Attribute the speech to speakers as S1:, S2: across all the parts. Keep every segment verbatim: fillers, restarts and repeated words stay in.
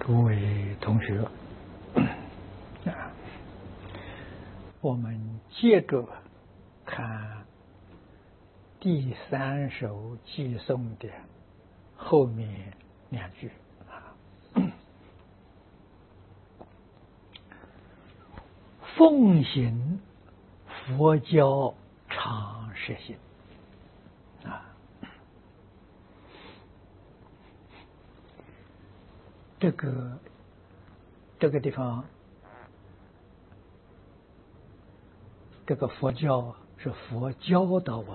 S1: 各位同学，我们接着看第三首偈颂的后面两句啊。奉行佛教常实行啊，这个这个地方，这个佛教是佛教导我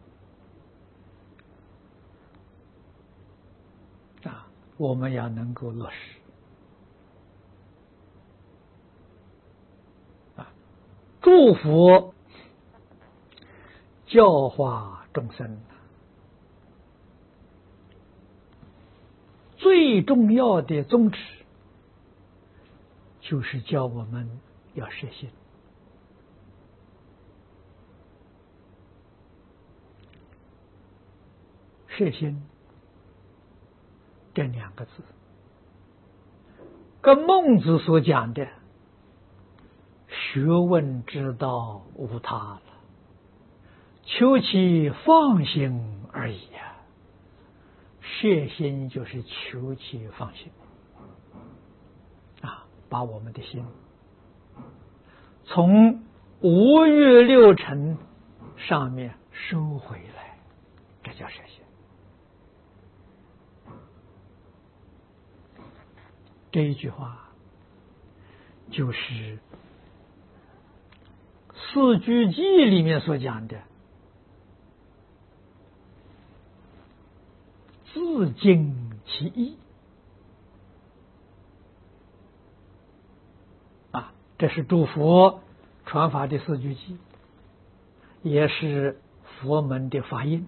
S1: 们啊，我们要能够落实啊，祝福教化众生。最重要的宗旨就是教我们要实行。实行这两个字，跟孟子所讲的学问之道无他了，求其放心而已啊。摄心就是求其放心啊，把我们的心从五欲六尘上面收回来，这叫摄心。这一句话就是四句偈里面所讲的自尽其意啊，这是诸佛传法的四句偈，也是佛门的法音。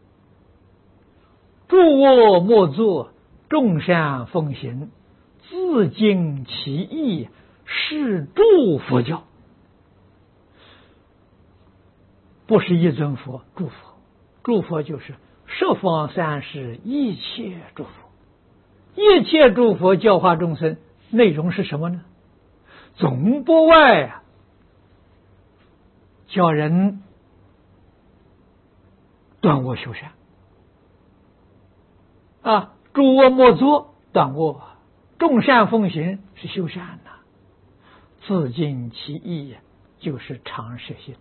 S1: 诸恶莫作，众善奉行，自尽其意，是诸佛教。不是一尊佛，诸佛，诸佛就是十方三世一切诸佛，一切诸佛教化众生，内容是什么呢？总不外啊，教人断恶修善啊，诸恶莫作，断恶；众善奉行，是修善呐、啊。自尽其意，就是常实行。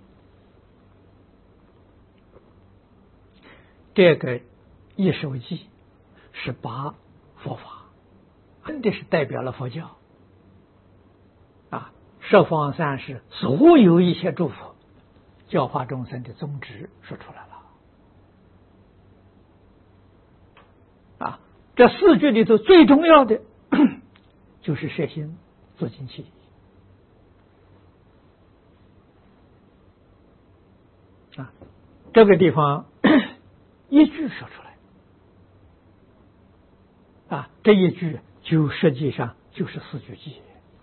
S1: 这个一首偈是把佛法，真的是代表了佛教啊，十方三世所有一切诸佛教化众生的宗旨说出来了啊。这四句里头最重要的就是摄心自尽其意啊，这个地方一句说出来啊，这一句就实际上就是四句偈。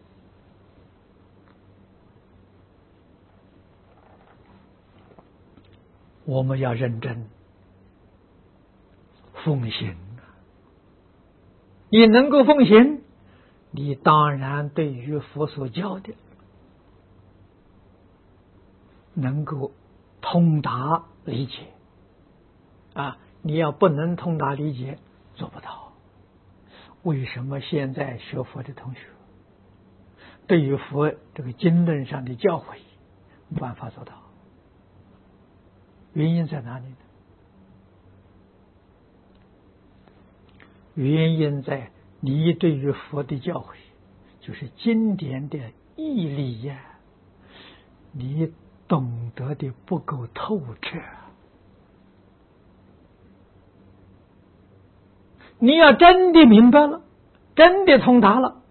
S1: 我们要认真奉行，你能够奉行，你当然对于佛所教的能够通达理解啊，你要不能通达理解，做不到。为什么现在学佛的同学对于佛这个经论上的教诲没办法做到？原因在哪里呢？原因在你对于佛的教诲，就是经典的义理呀，你懂得的不够透彻。你要真的明白了，真的通达了，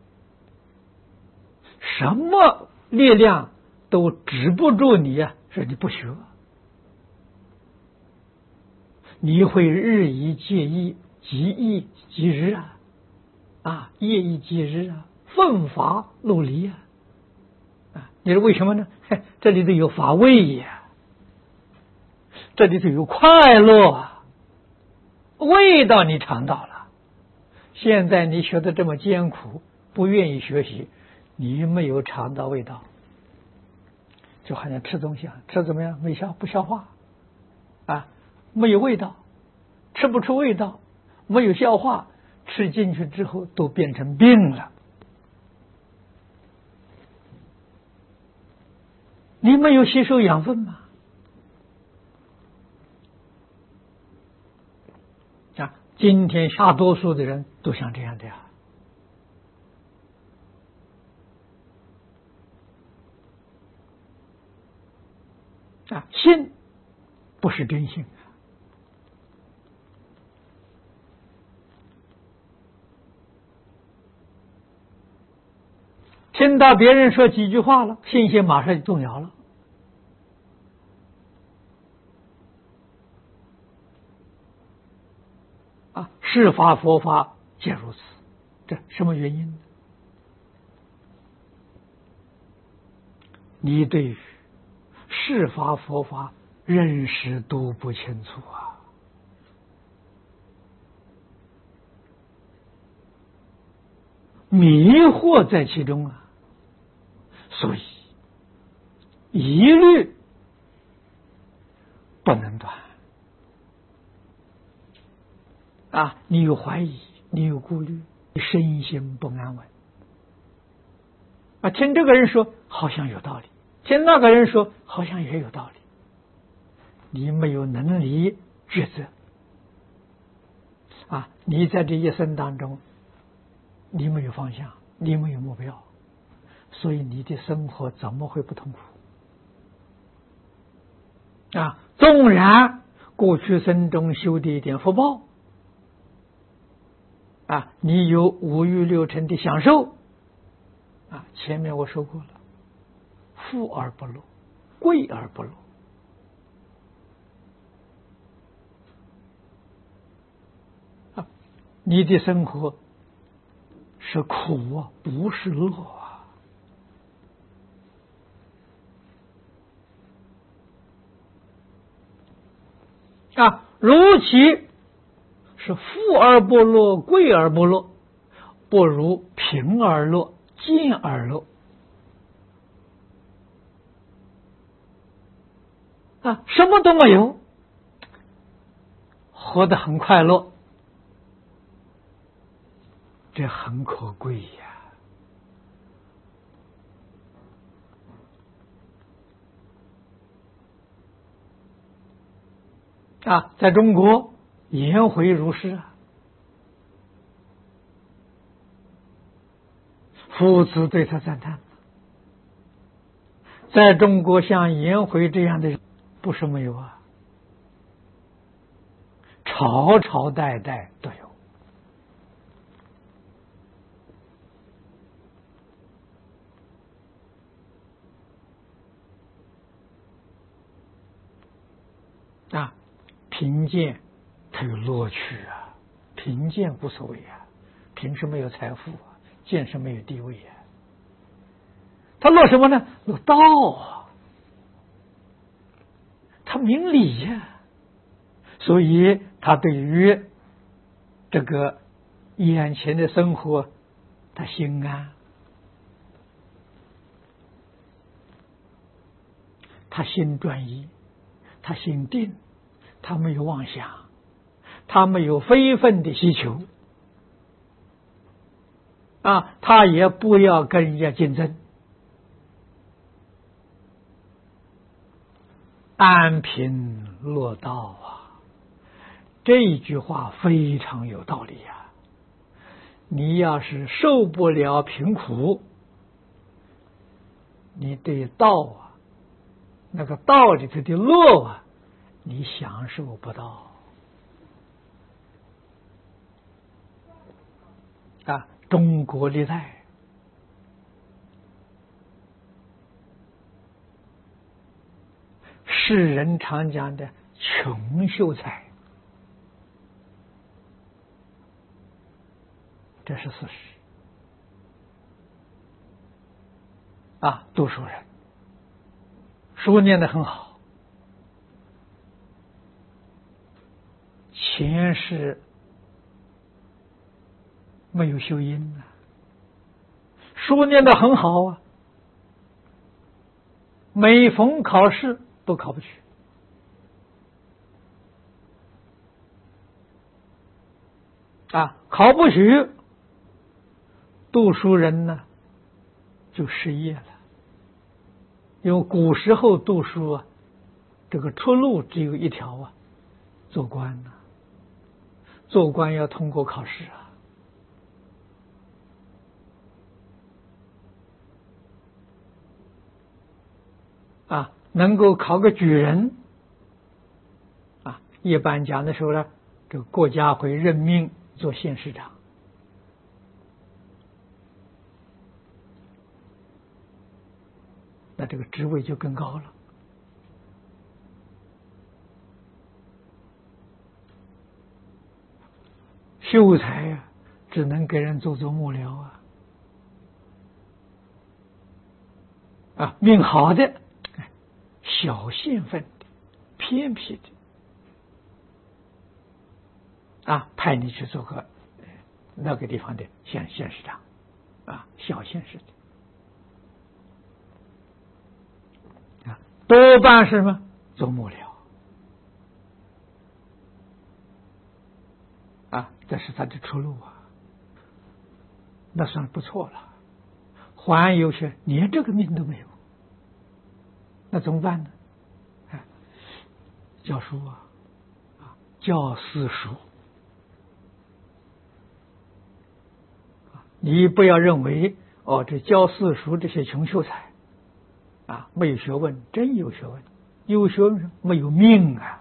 S1: 什么力量都止不住你啊！说你不学，你会日以继夜，即日即日啊，啊，夜以继日啊，奋发努力啊！啊，你说为什么呢？这里头有法味呀、啊，这里头有快乐啊，味道你尝到了。 现在你学的这么艰苦，不愿意学习，你没有尝到味道，就好像吃东西啊，吃怎么样？没消不消化啊，没有味道，吃不出味道，没有消化，吃进去之后都变成病了。你没有吸收养分吗？啊，今天大多数的人都像这样的呀。啊，心不是真性。听到别人说几句话了，信心马上就动摇了。啊，是法佛法皆如此，这什么原因呢？你对于是法佛法认识都不清楚啊，迷惑在其中啊，所以一律不能断啊！你有怀疑，你有顾虑，你身心不安稳啊！听这个人说好像有道理，听那个人说好像也有道理，你没有能力抉择啊！你在这一生当中，你没有方向，你没有目标，所以你的生活怎么会不痛苦啊？纵然过去生中修的一点福报啊，你有五欲六尘的享受啊，前面我说过了，富而不乐，贵而不乐啊，你的生活是苦啊，不是乐啊。啊，如其是富而不乐，贵而不乐，不如贫而乐，贱而乐啊，什么都没有，活得很快乐，这很可贵呀。啊，在中国颜回如是啊，夫子对他赞叹。在中国像颜回这样的人不是没有啊，朝朝代代都有。啊，贫贱它有乐趣啊，贫贱无所谓啊，贫是没有财富啊，贱是没有地位啊。他乐什么呢？乐道啊，他明理呀、啊，所以他对于这个眼前的生活，他心安，他心专一，他心定，他没有妄想，他没有非分的需求啊，他也不要跟人家竞争，安贫乐道啊，这一句话非常有道理呀、啊。你要是受不了贫苦，你对道啊，那个道里头的乐啊，你享受不到啊。中国历代世人常讲的穷秀才，这是事实啊。读书人书念得很好，前世没有修因啊，书念得很好啊，每逢考试都考不去啊，考不取，读书人呢就失业了。因为古时候读书啊，这个出路只有一条啊，做官呐、啊，做官要通过考试啊。啊，能够考个举人啊，一般讲的时候呢，这个国家会任命做县市长，那这个职位就更高了。秀才啊，只能给人做做幕僚啊，啊，命好的。小县份的、偏僻的啊，派你去做个那个地方的县县市长啊，小县市的啊，多半是什么做幕僚啊，这是他的出路啊，那算不错了。还有些连这个命都没有。那怎么办呢？哎，教书啊，啊，教私塾啊，你不要认为哦，这教私塾这些穷秀才啊，没有学问，真有学问，有学问没有命啊。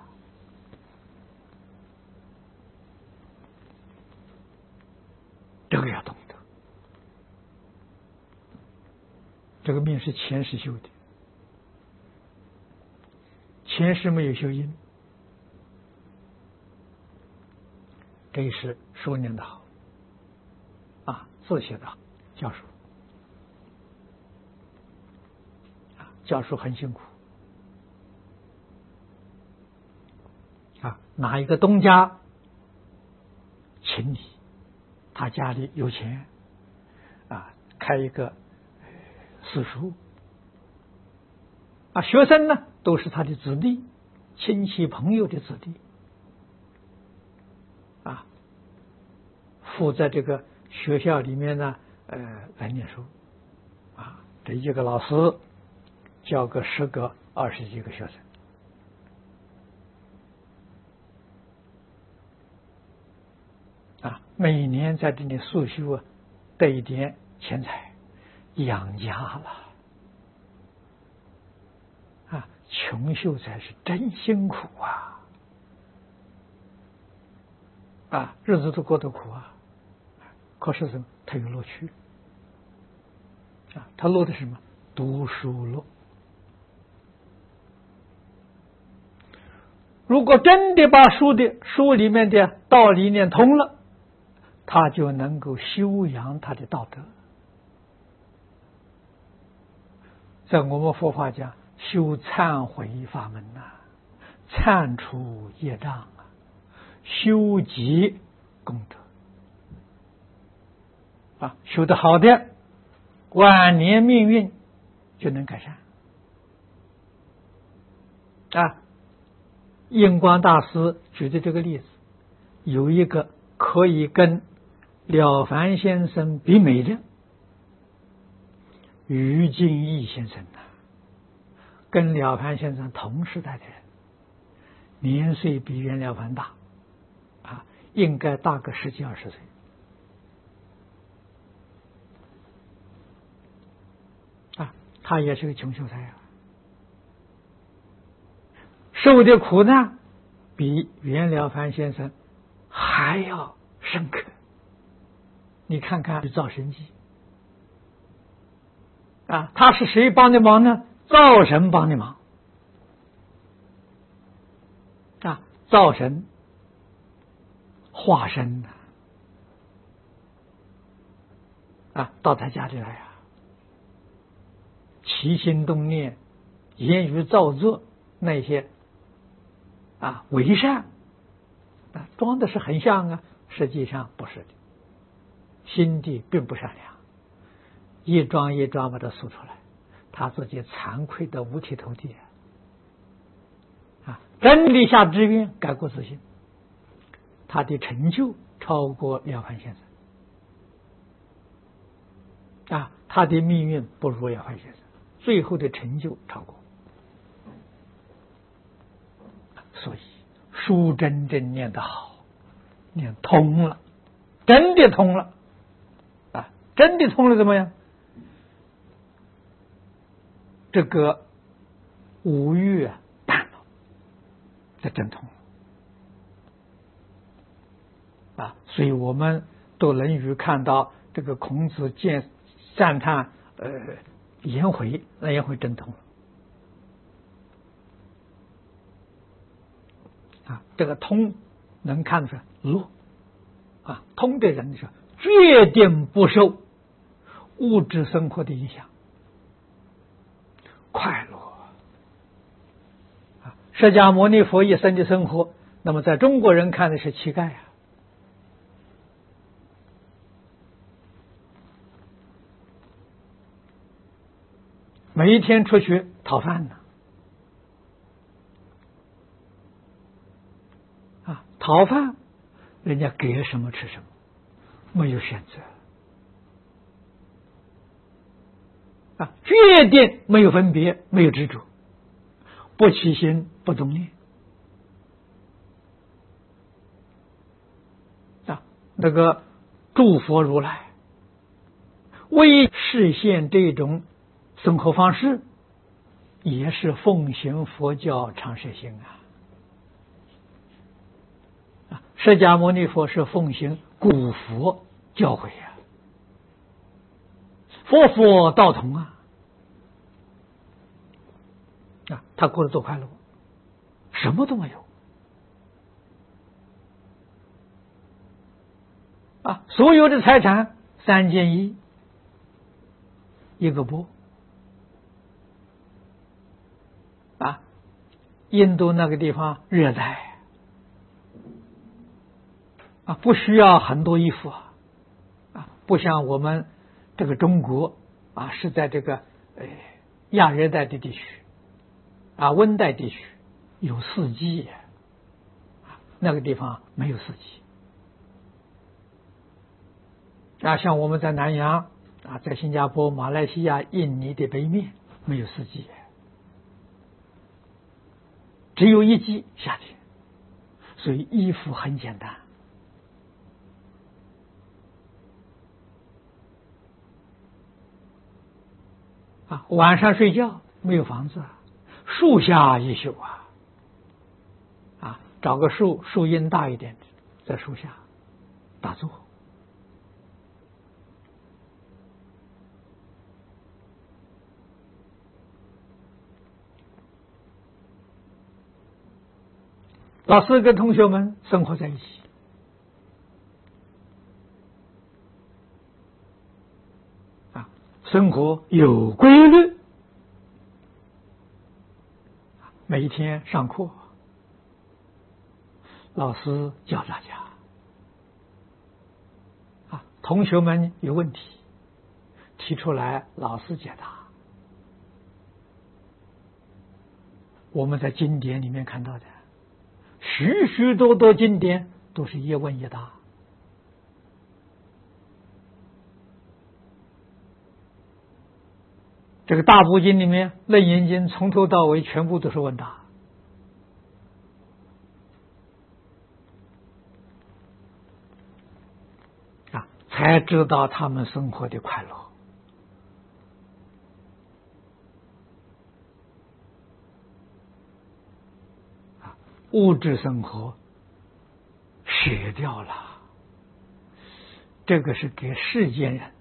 S1: 这个要懂得，这个命是前世修的。前世没有修因，这是书念的好啊，字写的好，教书啊，教书很辛苦啊。哪一个东家请你，他家里有钱啊，开一个私塾啊，学生呢都是他的子弟、亲戚朋友的子弟啊，附在这个学校里面呢，呃，来念书啊。这一个老师教个十个、二十几个学生啊，每年在这里速修啊，得一点钱财养家了。穷秀才是真辛苦啊！啊，日子都过得苦啊。可是什么？他有乐趣啊！他乐的什么？读书乐。如果真的把书的书里面的道理念通了，他就能够修养他的道德。在我们佛法讲。修忏悔法门呐、啊，忏除业障啊，修集功德啊，修得好的，晚年命运就能改善啊。印光大师举的这个例子，有一个可以跟了凡先生比美的于敬义先生呐、啊。跟了凡先生同时代的人，年岁比袁了凡大啊，应该大个十几二十岁啊，他也是个穷秀才啊，受的苦难比袁了凡先生还要深刻。你看看造神迹啊，他是谁帮的忙呢？灶神帮的忙啊，灶神化身呐啊，到他家里来啊，起心动念、言语造作那些啊为善啊，装的是很像啊，实际上不是的心地并不善良，一桩一桩把它数出来，他自己惭愧的五体投地啊！真立下志愿，改过自新，他的成就超过廖凡先生啊，他的命运不如廖凡先生，最后的成就超过。所以书真正念得好，念通了，真的通了啊！真的通了怎么样？这个五欲啊淡了，这真通了啊！所以我们读《论语》看到这个孔子见赞叹呃颜回，那颜回真通了啊！这个通能看出来乐啊，通的人是决定不受物质生活的影响，快乐啊！释迦牟尼佛一生的生活，那么在中国人看的是乞丐啊，每一天出去讨饭呢啊，讨饭人家给什么吃什么，没有选择啊，决定没有分别，没有执着，不起心不动念啊。那个诸佛如来为实现这种生活方式，也是奉行佛教常舍性啊。释迦牟尼佛是奉行古佛教诲啊，佛佛道同啊，啊，他过得多快乐，什么都没有啊，所有的财产三件一，一个钵啊，印度那个地方热带啊，不需要很多衣服啊，啊，不像我们这个中国啊，是在这个呃亚热带的地区啊，温带地区有四季啊，那个地方没有四季啊，像我们在南洋啊，在新加坡、马来西亚、印尼的北面没有四季，只有一季夏天，所以衣服很简单啊，晚上睡觉没有房子，树下一宿啊，啊，找个树，树荫大一点，在树下打坐。老师跟同学们生活在一起啊，生活有规律，每一天上课，老师教大家啊，同学们有问题提出来，老师解答。我们在经典里面看到的许许多多经典都是一问一答，这个大部经里面，楞严经从头到尾全部都是问答啊，才知道他们生活的快乐啊，物质生活舍掉了，这个是给世间人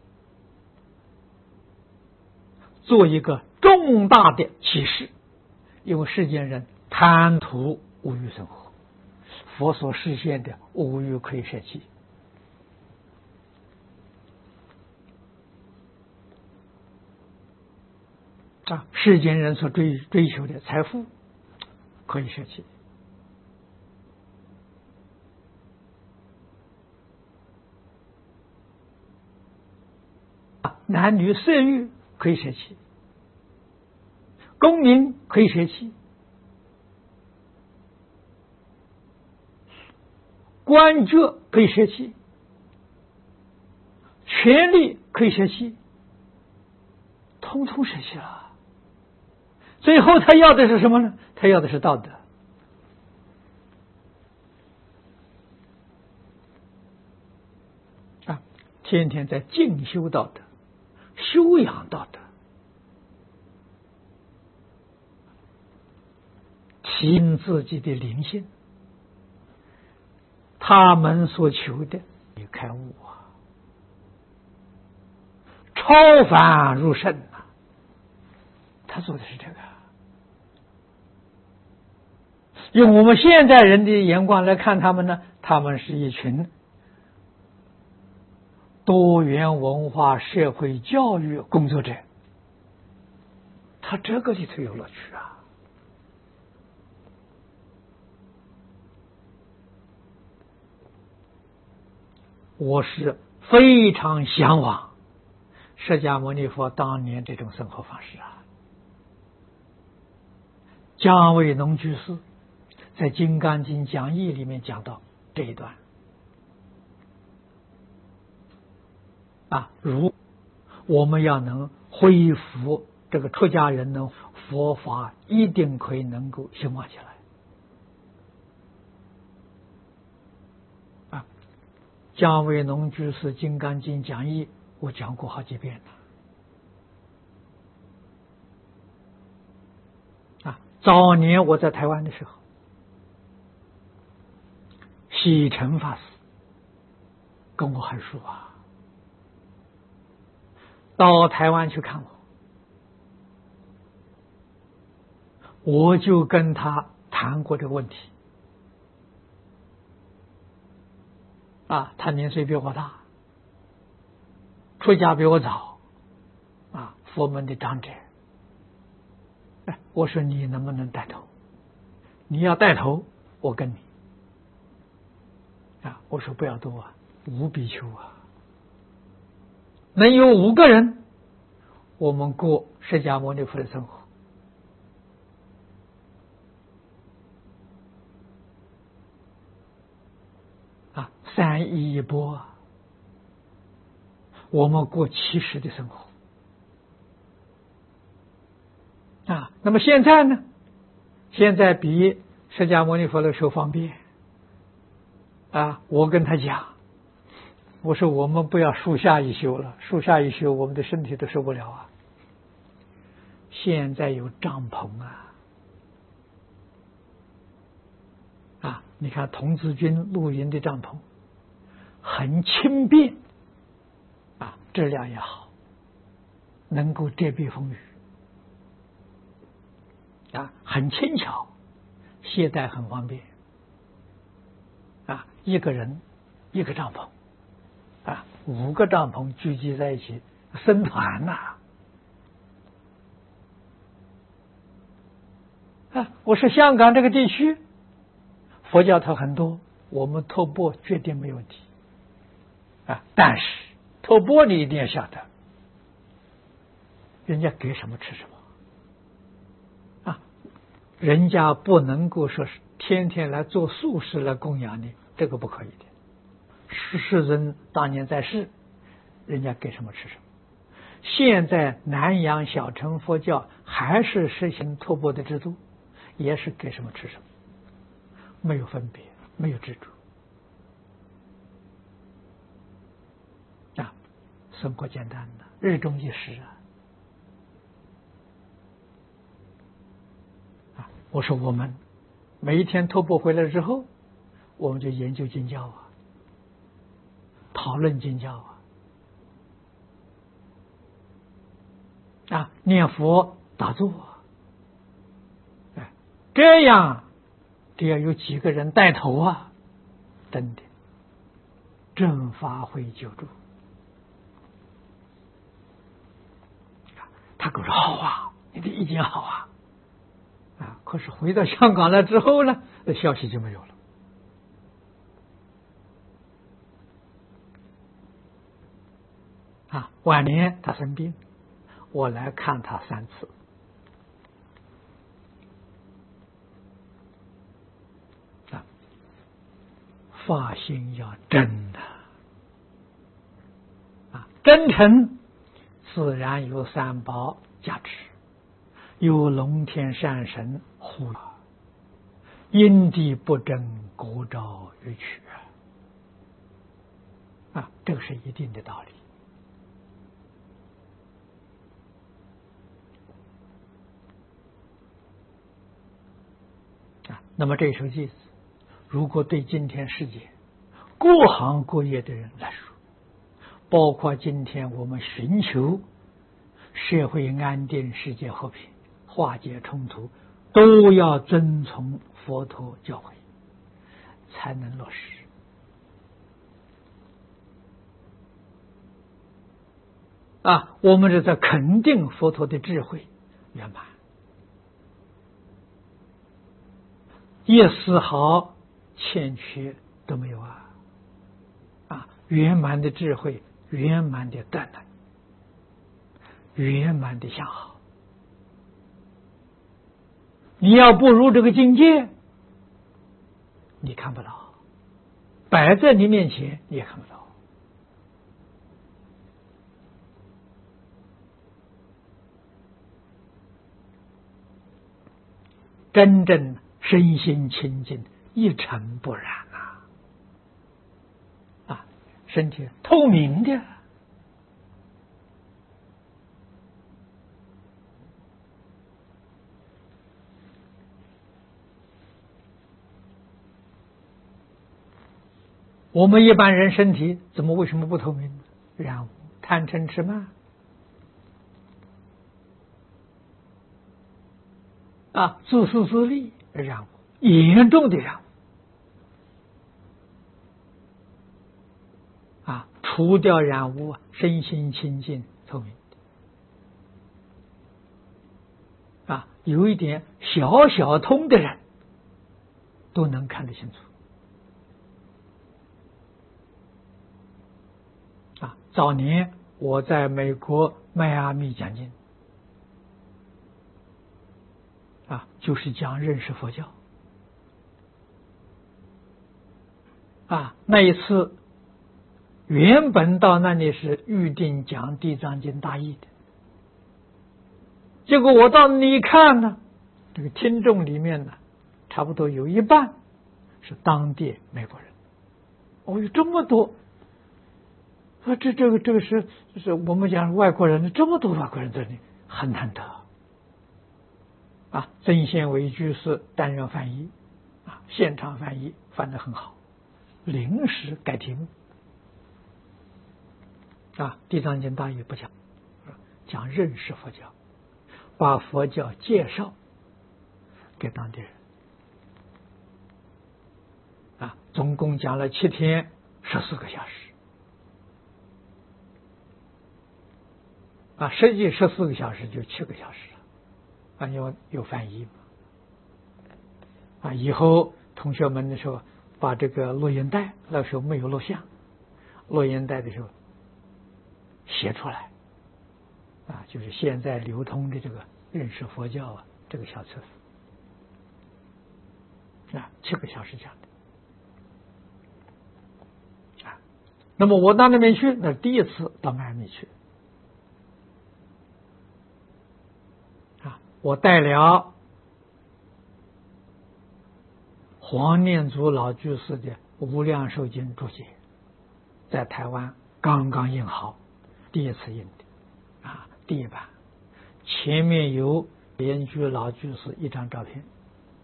S1: 做一个重大的启示，因为世间人贪图物欲生活，佛所实现的物欲可以舍弃啊，世间人所追追求的财富可以舍弃男女色欲可以舍弃，功名可以舍弃，官爵可以舍弃，权力可以舍弃，通通舍弃了。最后他要的是什么呢？他要的是道德。啊，天天在进修道德，修养道德，提升自己的灵性。他们所求的也开悟啊，超凡入圣啊，他做的是这个。用我们现在人的眼光来看他们呢，他们是一群多元文化社会教育工作者，他这个里头有乐趣啊。我是非常向往释迦牟尼佛当年这种生活方式啊。姜维农居士在《金刚经讲义》里面讲到这一段啊，如我们要能恢复这个出家人呢，佛法一定可以能够兴旺起来啊。姜维农居士《金刚经讲义》我讲过好几遍了啊。早年我在台湾的时候，西城法师跟我很熟啊，到台湾去看我，我就跟他谈过这个问题啊。他年岁比我大，出家比我早啊，佛门的长者。哎，我说你能不能带头？你要带头，我跟你啊。我说不要多啊，五比丘啊，能有五个人，我们过释迦牟尼佛的生活。啊，三衣一钵，我们过七十的生活啊。那么现在呢？现在比释迦牟尼佛的时候方便啊。我跟他讲，我说我们不要树下一宿了，树下一宿我们的身体都受不了啊。现在有帐篷啊，啊，你看童子军露营的帐篷很轻便啊，质量也好，能够遮蔽风雨啊，很轻巧，携带很方便啊。一个人一个帐篷啊，五个帐篷聚集在一起生团呐啊。我说香港这个地区佛教徒很多，我们托钵绝对没有问题啊。但是托钵你一定要晓得，人家给什么吃什么啊，人家不能够说是天天来做素食来供养你，这个不可以的。世世尊当年在世，人家给什么吃什么。现在南洋小乘佛教还是实行托钵的制度，也是给什么吃什么，没有分别，没有执着啊。生活简单的，日中一时啊。啊，我说我们每一天托钵回来之后，我们就研究经教啊，讨论经教啊，啊，念佛打坐啊，哎，这样只要有几个人带头啊，真的正法会救助。他跟我说好啊，你的意见好啊，啊，可是回到香港来之后呢，这消息就没有了。 啊，晚年他生病，我来看他三次。啊，发心要真的啊，真诚自然有三宝加持，有龙天善神护佑，因地不争，果招予取啊，这个是一定的道理。啊，那么这首偈子，如果对今天世界各行各业的人来说，包括今天我们寻求社会安定、世界和平、化解冲突，都要遵从佛陀教诲，才能落实。啊，我们是在肯定佛陀的智慧圆满，一丝毫欠缺都没有啊！啊，圆满的智慧，圆满的德能，圆满的相好。你要不如这个境界，你看不到，摆在你面前你也看不到。真正身心清净，一尘不染啊！啊，身体透明的。我们一般人身体怎么为什么不透明？染污、贪嗔痴慢啊，自私自利染污，严重的染污啊，除掉染污，身心清净透明啊，有一点小小通的人都能看得清楚啊。早年我在美国迈阿密讲经啊，就是讲认识佛教啊。那一次原本到那里是预定讲地藏经大义的，结果我到那里一看呢，这个听众里面呢，差不多有一半是当地美国人。哦，有这么多啊！这这个这个是是我们讲外国人，这么多外国人这里很难得。啊，曾宪伟居士担任翻译，啊，现场翻译翻得很好，临时改题目，啊，地藏经大义不讲，讲认识佛教，把佛教介绍给当地人，啊，总共讲了七天十四个小时，啊，实际十四个小时就七个小时。啊，有有翻译嘛？啊，以后同学们的时候把这个录音带，那时候没有录像，录音带的时候写出来，啊，就是现在流通的这个认识佛教啊，这个小册子，啊，七个小时讲的，啊，那么我到那边去，那第一次到迈阿密去。我带了黄念祖老居士的《无量寿经》注解，在台湾刚刚印好，第一次印的啊，第一版，前面有莲居老居士一张照片。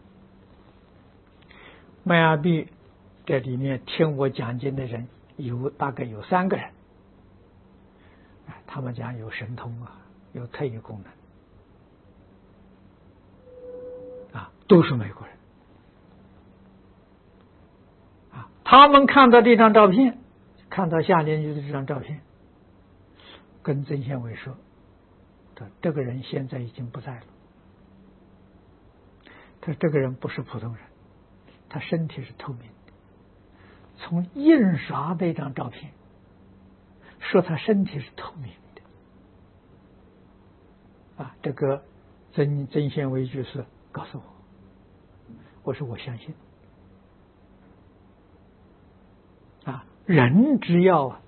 S1: 迈阿密这里面听我讲经的人有大概有三个人，他们讲有神通啊，有特异功能。啊，都是美国人啊！他们看到这张照片，看到夏莲居的这张照片，跟曾宪伟说：“他这个人现在已经不在了。他这个人不是普通人，他身体是透明的。从印刷的一张照片， 说他身体是透明的啊。这个曾曾宪维居士告诉我，我说我相信啊，人只要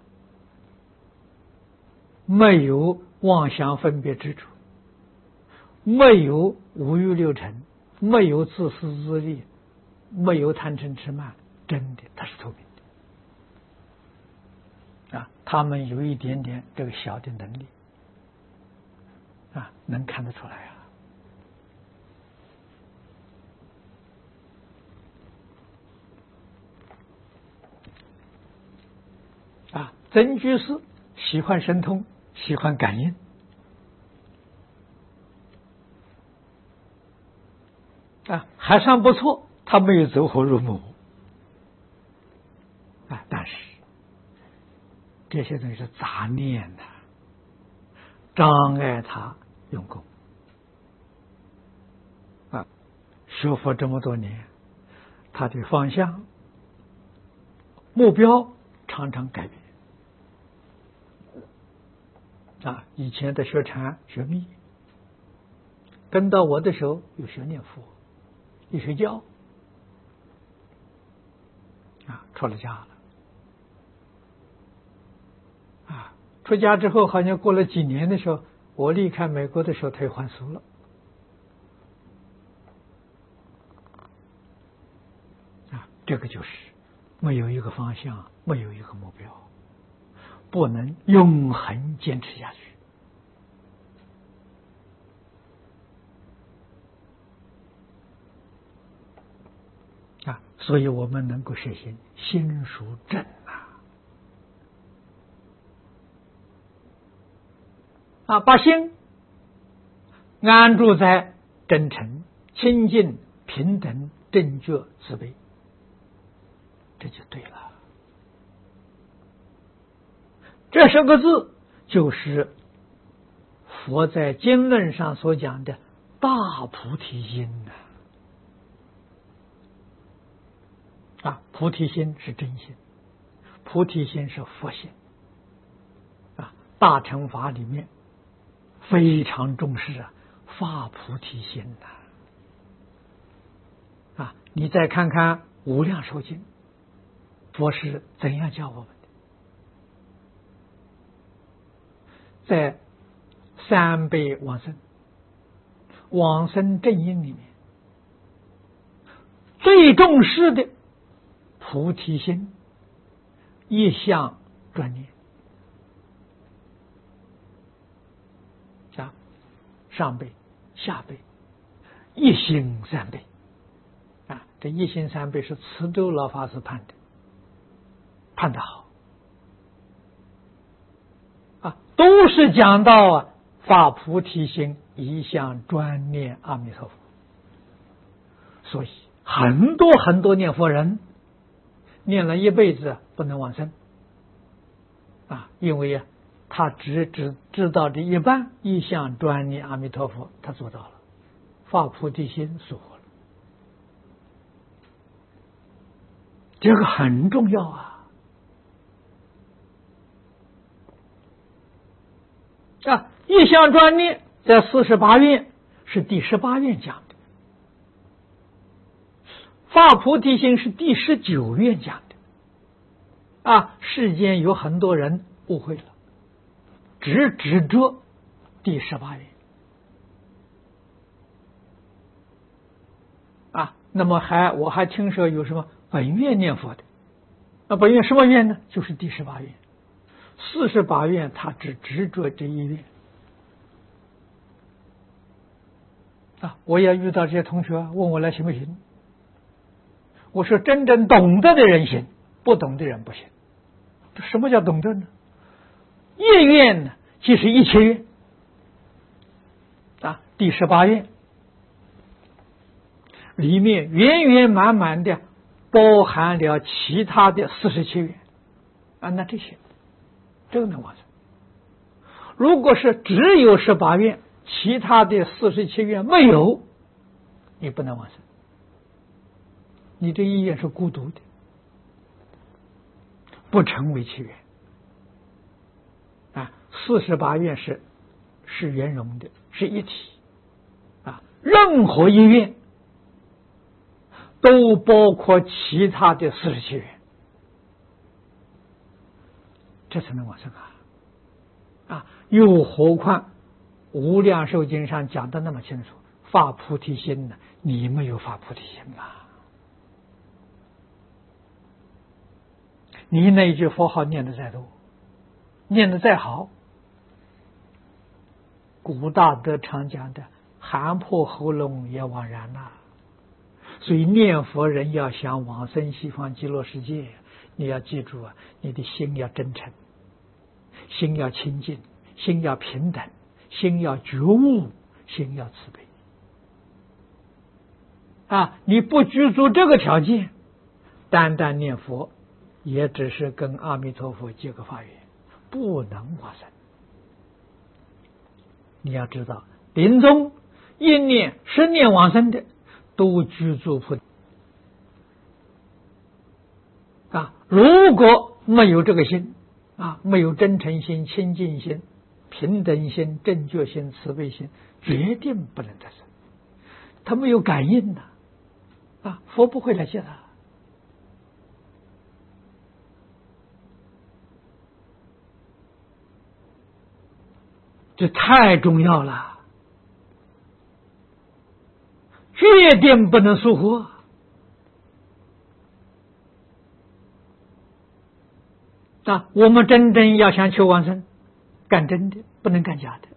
S1: 没有妄想分别之处，没有五欲六尘，没有自私自利，没有贪嗔痴慢，真的他是透明的啊。他们有一点点这个小的能力啊，能看得出来啊。啊，曾居士喜欢神通，喜欢感应啊，还算不错。他没有走火入魔啊，但是这些东西是杂念呐、啊，障碍他用功啊。学佛这么多年，他的方向、目标常常改变啊。以前的学禅、学密，跟到我的时候又学念佛，又学教啊，出了家了啊。出家之后，好像过了几年的时候，我离开美国的时候，他又还俗了啊。这个就是没有一个方向，没有一个目标，不能永恒坚持下去啊。所以我们能够实行心属正啊，啊，把心安住在真诚、清净、平等、正觉、慈悲，这就对了。这十个字就是佛在经论上所讲的大菩提心呐。啊，菩提心是真心，菩提心是佛心啊。大乘法里面非常重视啊发菩提心呐啊。你再看看无量寿经，佛是怎样教我们的？在三辈往生、往生正因里面，最重视的菩提心，一向专念啊，上辈、下辈，一心三辈啊。这一心三辈是慈州老法师判的，判得好啊，都是讲到啊发菩提心，一向专念阿弥陀佛。所以很多很多念佛人念了一辈子不能往生啊，因为啊他只只知道这一半，一向专念阿弥陀佛，他做到了，发菩提心疏忽了，这个很重要啊啊！一向专念在四十八愿是第十八愿讲的，发菩提心是第十九愿讲的啊。世间有很多人误会了，只执着第十八愿啊。那么还我还听说有什么本愿念佛的啊，本愿什么愿呢？就是第十八愿。四十八愿他只执着这一愿啊。我也遇到这些同学问我来行不行？我说真正懂得的人行，不懂的人不行。这什么叫懂得呢？一愿呢，即是一切愿啊。第十八愿里面圆圆满满的包含了其他的四十七愿啊，那这些这个能完成。如果是只有十八愿，其他的四十七愿没有，你不能完成。你这一愿是孤独的，不成为其愿四十八愿是是圆融的，是一体啊。任何一愿都包括其他的四十七愿，这才能往生啊！啊，又何况无量寿经上讲的那么清楚，发菩提心呢？你没有发菩提心吗？你那一句佛号念的再多，念的再好，古大德常讲的喊破喉咙也枉然呐、啊。所以念佛人要想往生西方极乐世界，你要记住啊，你的心要真诚，心要清净，心要平等，心要觉悟，心要慈悲啊！你不居住这个条件，单单念佛也只是跟阿弥陀佛结个法缘，不能往生。你要知道，临终一念十念往生的都居住菩提啊！如果没有这个心啊，没有真诚心、清净心、平等心、正觉心、慈悲心，决定不能得生。他没有感应的啊，佛不会来接他。这太重要了，决定不能疏忽啊！我们真正要想求往生，干真的，不能干假的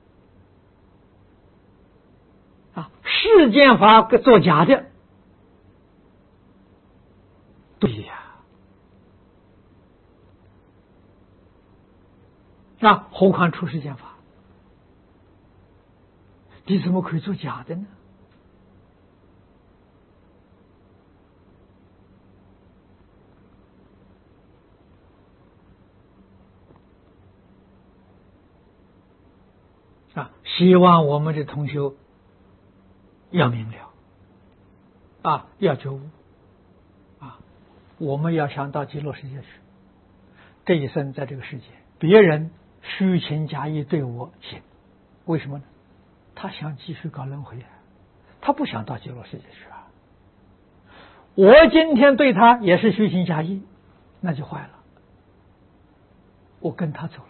S1: 啊！世间法做假的，对呀，啊，何况出世间法？你怎么可以做假的呢？啊，希望我们的同学要明了啊，要觉悟啊，我们要想到极乐世界去。这一生在这个世界，别人虚情假意对我行，为什么呢？他想继续搞轮回啊，他不想到极乐世界去啊。我今天对他也是虚情假意，那就坏了，我跟他走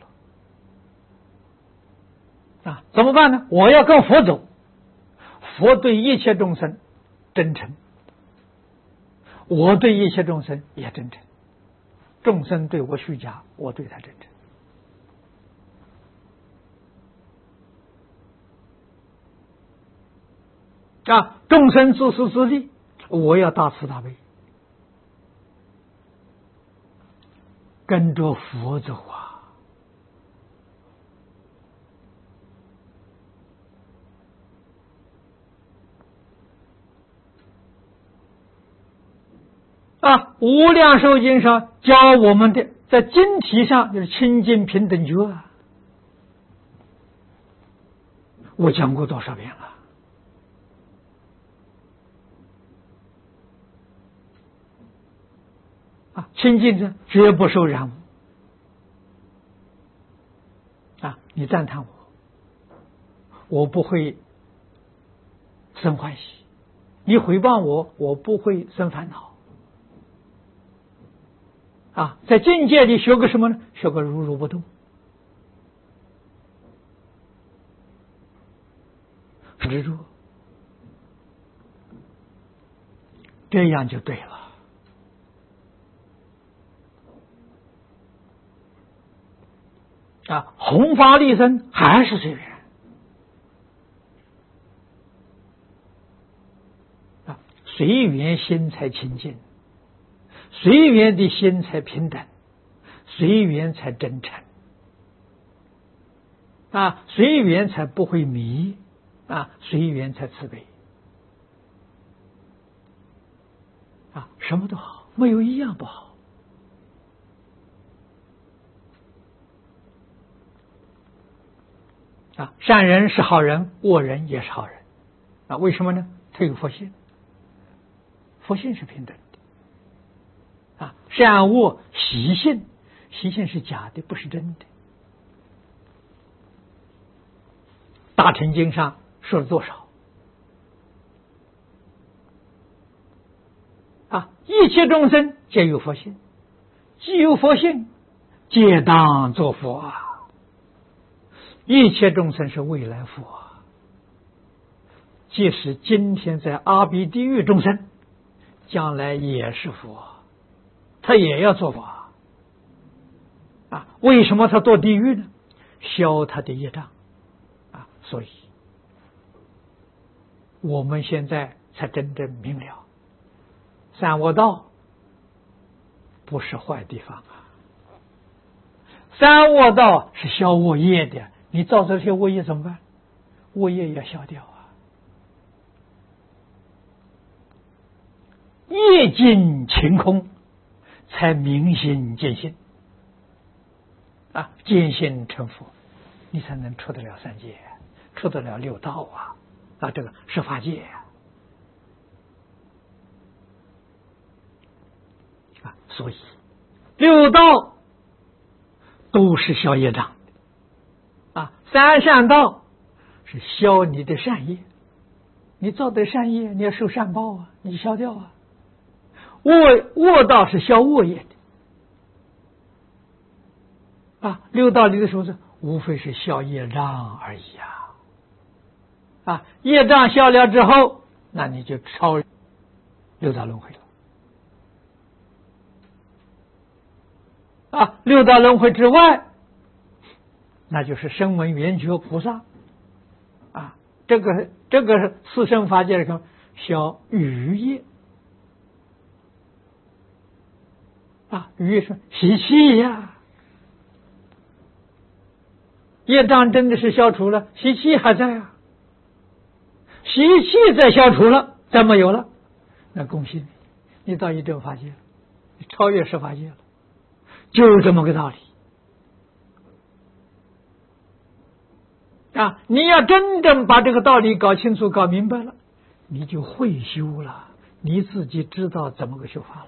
S1: 了啊，怎么办呢？我要跟佛走，佛对一切众生真诚，我对一切众生也真诚，众生对我虚假，我对他真诚。啊，众生自私自利，我要大慈大悲，跟着佛走啊！啊，无量寿经上教我们的，在经题上就是清净平等觉啊，我讲过多少遍了。啊，清净者绝不受染污啊！你赞叹我，我不会生欢喜；你诽谤我，我不会生烦恼。啊，在境界里学个什么呢？学个如如不动，执着，这样就对了。啊，弘法利生还是随缘啊，随缘心才清净，随缘的心才平等，随缘才真诚啊，随缘才不会迷啊，随缘才慈悲啊，什么都好，没有一样不好。啊，善人是好人，恶人也是好人啊，为什么呢？他有佛性，佛性是平等的啊，善恶习性，习性是假的，不是真的大乘经上说了多少啊？一切众生皆有佛性，既有佛性，皆当作佛啊！一切众生是未来佛啊，即使今天在阿鼻地狱众生，将来也是佛，他也要做佛啊！为什么他堕地狱呢？消他的业障啊！所以我们现在才真正明了，三恶道不是坏地方啊，三恶道是消恶业的。你造这些恶业怎么办？恶业要消掉啊！业尽晴空，才明心见性啊，见性成佛，你才能出得了三界，出得了六道啊！啊，这个十法界啊！啊，所以六道都是消业障啊，三善道是消你的善业，你造的善业你要受善报啊，你消掉啊。恶恶道是消恶业的啊，六道里的时候是无非是消业障而已啊。啊，业障消了之后，那你就超六道轮回了啊。六道轮回之外，那就是声闻缘觉菩萨啊，这个这个四圣法界里头消余业啊，余业说习气呀，业障真的是消除了，习气还在啊，习气再消除了，再没有了，那恭喜你，你到一正法界了，你超越十法界了，就是这么个道理。啊，你要真正把这个道理搞清楚、搞明白了，你就会修了，你自己知道怎么个修法了。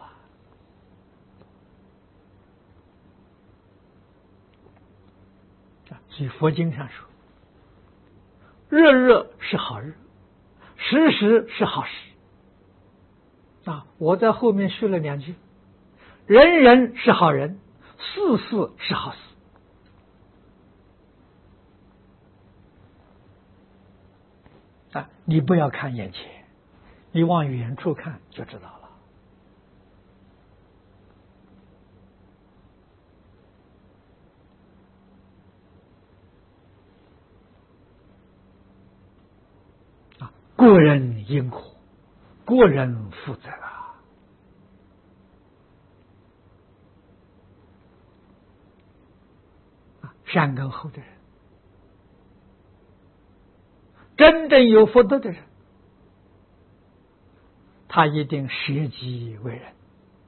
S1: 啊，所以佛经上说，日日是好日，时时是好时。啊，我在后面续了两句，人人是好人，事事是好事。啊，你不要看眼前，你往远处看就知道了。啊，过人因果，过人负责啊！啊，善根厚的人，真正有福德的人，他一定舍己为人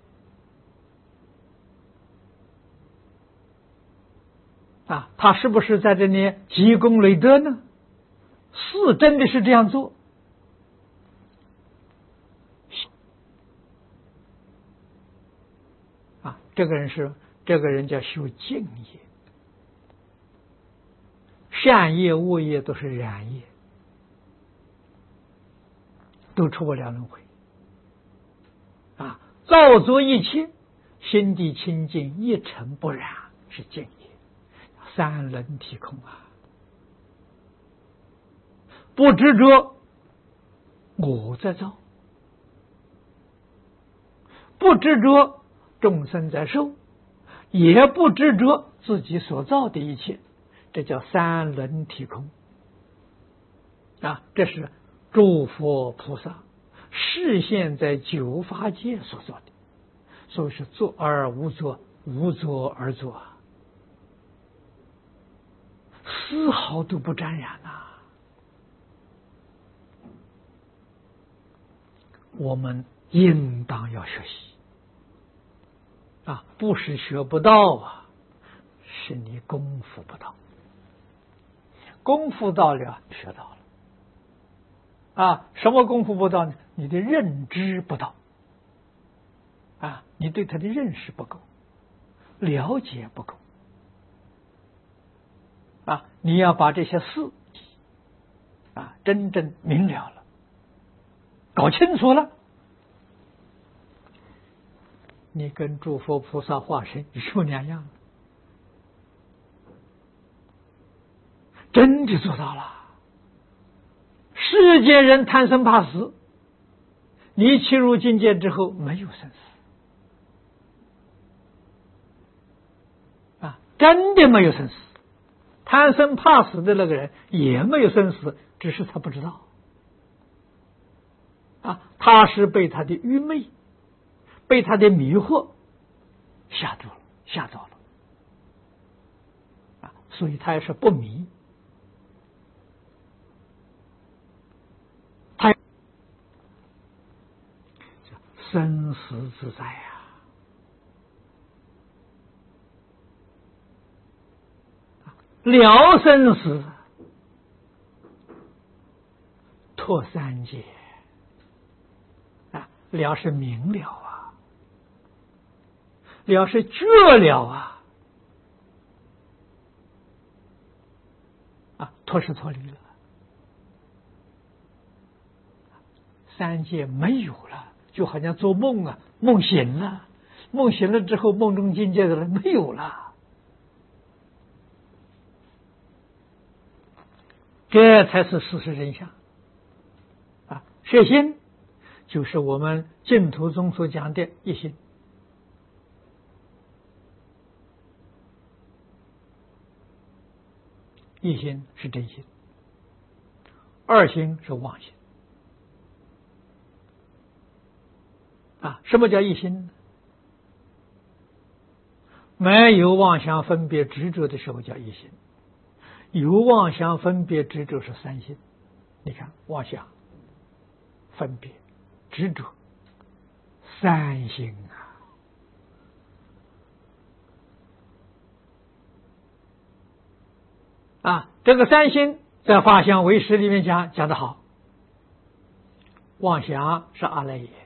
S1: 啊！他是不是在这里积功累德呢？是真的是这样做啊！这个人是这个人叫修净业，善业恶业都是染业，都出不了轮回啊！造作一切，心地清净，一尘不染，是净业。三轮体空啊！不执着我在造，不执着众生在受，也不执着自己所造的一切，这叫三轮体空啊！这是诸佛菩萨示现在九法界所做的，所以是作而无作，无作而作啊，丝毫都不沾染啊！我们应当要学习啊，不是学不到啊，是你功夫不到，功夫到了学到了啊。什么功夫不到呢？你的认知不到啊，你对他的认识不够，了解不够啊。你要把这些事啊，真正明了了，搞清楚了，你跟诸佛菩萨化身有什么两样？真的做到了。世间人贪生怕死，你切入境界之后没有生死啊，真的没有生死。贪生怕死的那个人也没有生死，只是他不知道啊，他是被他的愚昧、被他的迷惑吓住了、吓着了啊，所以他也是不迷。他生死自在呀、啊，了生死，脱三界啊，了是明了啊，了是觉了啊，啊，脱是脱离了，三界没有了。就好像做梦啊，梦醒了，梦醒了之后，梦中境界的人没有了，这才是事实真相啊！摄心就是我们净土中所讲的一心，一心是真心，二心是妄心。啊，什么叫一心呢？没有妄想分别执着的时候叫一心，有妄想分别执着是三心。你看，妄想、分别、执着，三心啊！啊，这个三心在《法相唯识》里面讲讲得好，妄想是阿赖耶。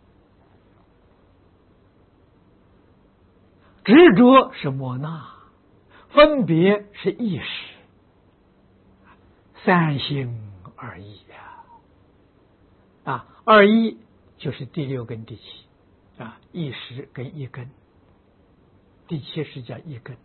S1: 执着是摩那，分别是意识，三心二意呀！啊，二意就是第六根、第七啊，意识跟一根，第七是叫一根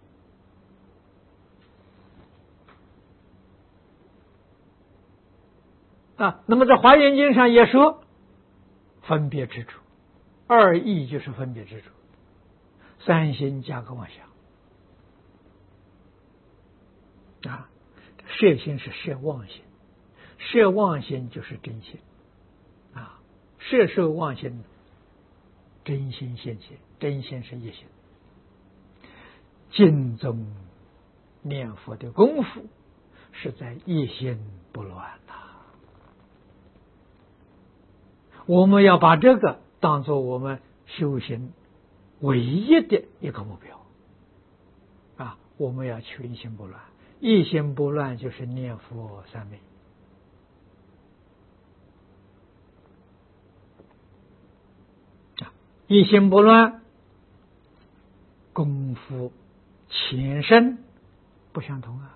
S1: 啊。那么在《华严经》上也说，分别执着，二意就是分别执着。三心加个妄想啊，摄心是摄妄心，摄妄心就是真心啊，摄受妄心，真心现前，真心是一心。经中念佛的功夫是在一心不乱呐、啊，我们要把这个当作我们修行唯一的一个目标啊！我们要求一心不乱，一心不乱就是念佛三昧啊！一心不乱，功夫前身不相同啊！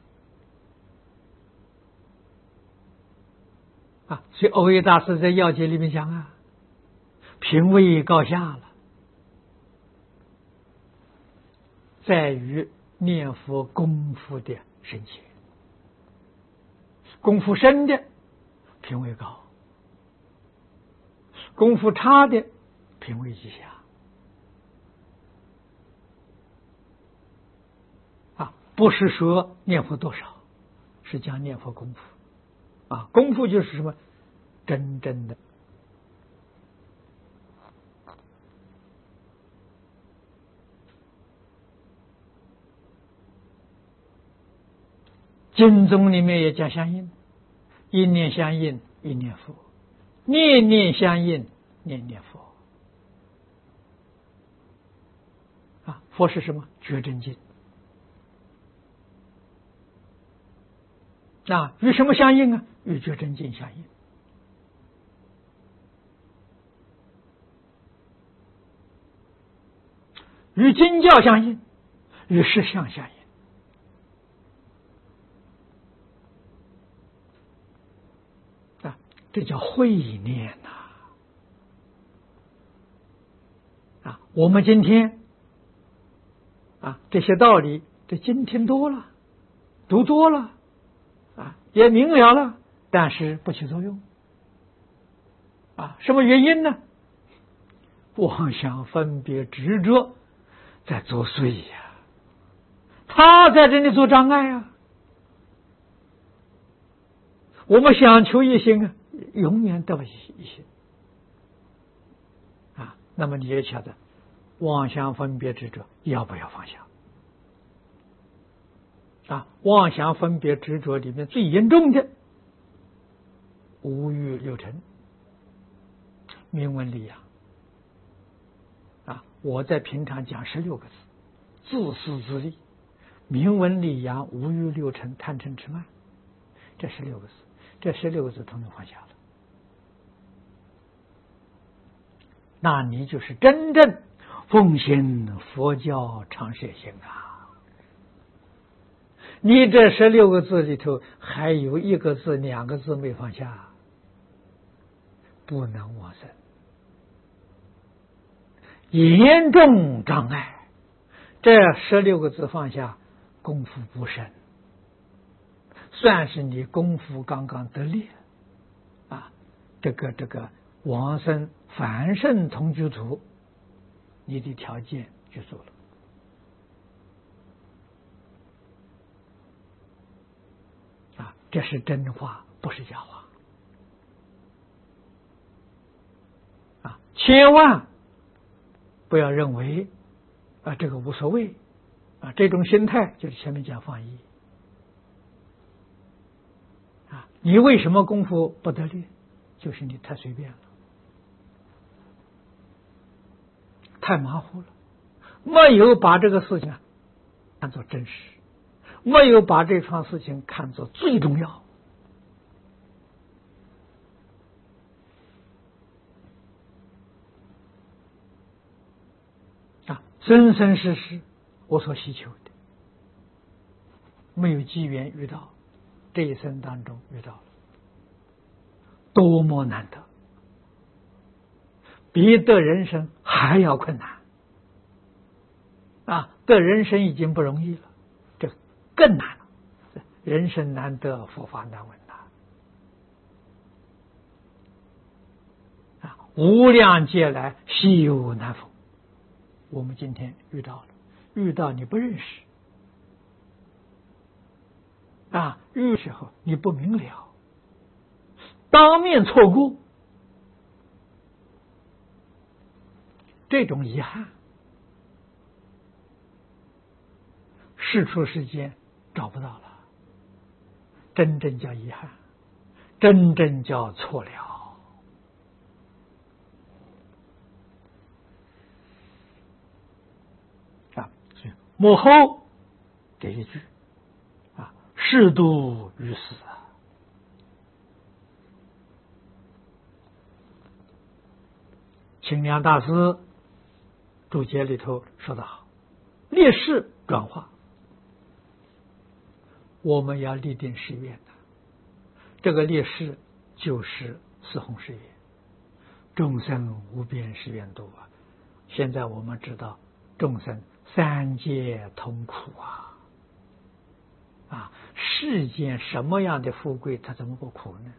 S1: 啊，所以耦益大师在要解里面讲啊，品位高下了。在于念佛功夫的深浅，功夫深的品位高，功夫差的品位极下啊，不是说念佛多少，是讲念佛功夫啊，功夫就是什么？真正的经宗里面也讲相应，一念相应一念佛，念念相应念念佛啊，佛是什么？觉真经啊，与什么相应啊？与觉真经相应。与经教相应，与实相相应这叫慧念呐！啊，我们今天啊这些道理，这经听多了，读多了，啊也明了了，但是不起作用。啊，什么原因呢？妄想分别执着在作祟呀，他在这里做障碍啊。我们想求一心啊，永远得不起一心啊。那么你也晓得，妄想分别执着要不要放下啊？妄想分别执着里面最严重的五欲六尘。名闻利养啊！我在平常讲十六个字：自私自利、名闻利养、五欲六尘、贪嗔痴慢。这十六个字，这十六个字统统放下了，那你就是真正奉行佛教常舍行啊！你这十六个字里头还有一个字、两个字没放下，不能往生。严重障碍，这十六个字放下，功夫不深，算是你功夫刚刚得力啊！这个这个往生凡圣同居土，你的条件就足了啊！这是真话，不是假话啊！千万不要认为啊这个无所谓啊，这种心态就是前面讲放逸啊。你为什么功夫不得力？就是你太随便了，太马虎了，没有把这个事情看作真实，没有把这桩事情看作最重要。生生世世我所希求的，没有机缘遇到，这一生当中遇到了，多么难得，比得人生还要困难啊！得人生已经不容易了，这更难了。人生难得，佛法难闻呐！啊，无量劫来稀有难逢。我们今天遇到了，遇到你不认识啊，遇时候你不明了，当面错过，这种遗憾，世出世间找不到了，真正叫遗憾，真正叫错了。幕后这一句啊，适度于死啊。清凉大师注解里头说得好，立誓转化，我们要立定誓愿的。这个立誓就是四弘誓愿，众生无边誓愿度啊。现在我们知道众生三界痛苦啊！啊，世间什么样的富贵，他怎么不苦呢？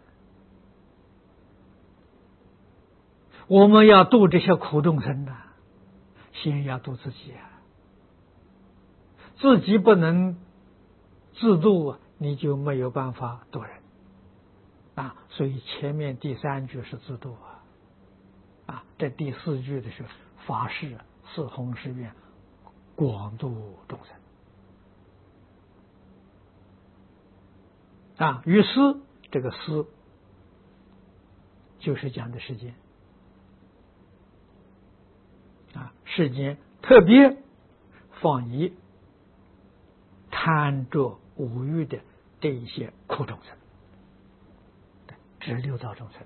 S1: 我们要度这些苦众生的，先要度自己啊！自己不能自度，你就没有办法度人啊！所以前面第三句是自度啊，啊，这第四句的是发誓四弘誓愿。广度众生啊，于思这个思就是讲的世间啊，世间特别放逸贪着五欲的这一些苦众生，指六道众生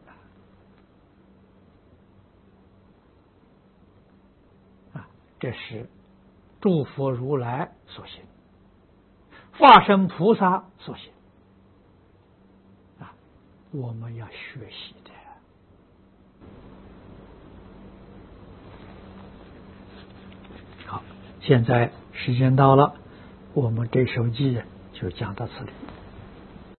S1: 啊，这是诸佛如来所行，化身菩萨所行啊， 我们要学习的。好，现在时间到了，我们这首偈就讲到此里。